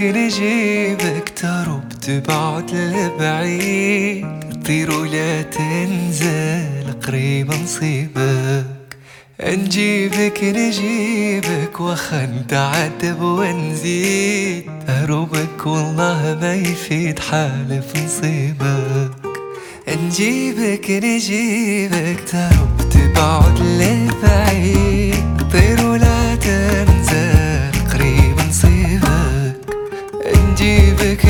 نجيبك نجيبك تروب تبعد لبعيد، تطير ولا تنزل قريب نصيبك. نجيبك نجيبك وخا نتعذب ونزيد، هروبك والله ما يفيد حالف نصيبك. نجيبك نجيبك تروب تبعد لبعيد، تطير ولا تنزل قريب نصيبك. نجيبك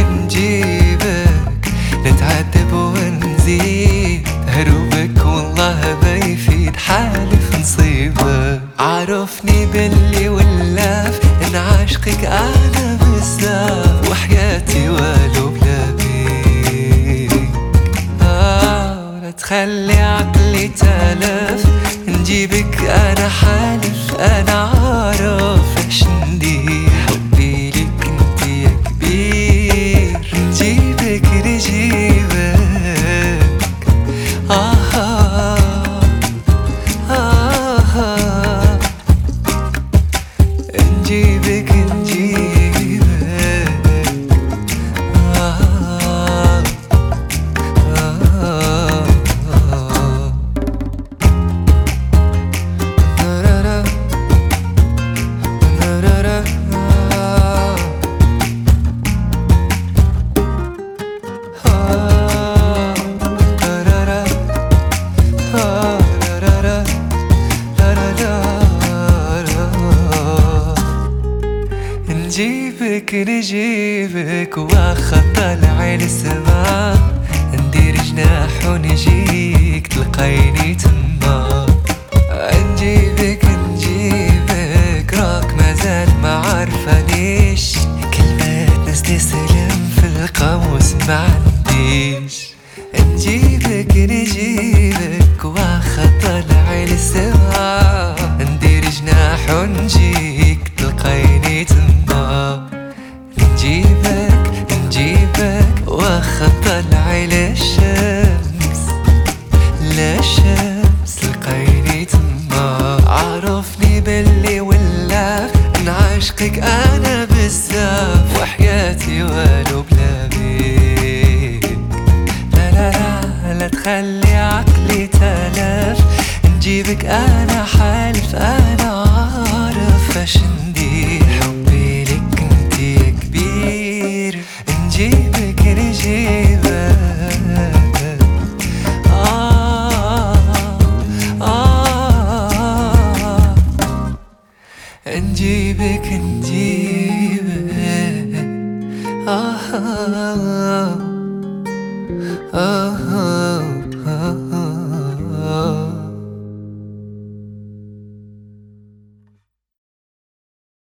نتعذب ونزيد، هروبك والله ما يفيد حالف نصيبك. عرفني باللي ولاف ان عاشقك انا بزاف، وحياتي والو بلا بيك. لا تخلي عقلي تلف، نجيبك انا حالف انا عارف اش ندير، حبي لك انت يا كبير. نجيبك نجيبك نجيبك نجيبك واخا طالع للسما، ندير جناح ونجيك تلقيني تما. نجيبك راك مازال ما عارفانيش، كلمات ناس تسلم في القاموس ما عنديش. نجيبك واخا طالع للسما، ندير جناح ونجيك تلقيني تما. نجيبك واخا طلع للشمس، لقيني تما. عرفني باللي ولاف ان عاشقك انا بزاف، وحياتي والو بلا بيك. لا تخلي عقلي تلف، نجيبك انا حالف انا عارف اش ندير، حبي لك انت يا كبير. نجيبك نجيبك